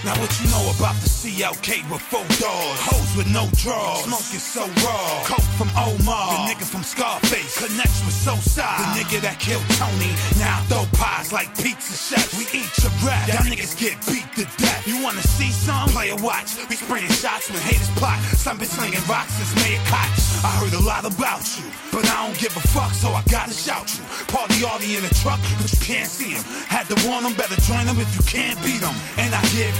Now what you know about the CLK with 4 doors? Hoes with no drawers, smoking so raw. Coke from Omar, the nigga from Scarface. Connects with Sosa, the nigga that killed Tony. Now throw pies like pizza chefs. We eat your breath, y'all niggas get beat to death. You wanna see some? Play a watch. We spraying shots when haters plot. Some been slinging rocks since Mayor Koch. I heard a lot about you, but I don't give a fuck, so I gotta shout you. Party Artie in the truck, but you can't see him. Had to warn him, better join him if you can't beat him. And I give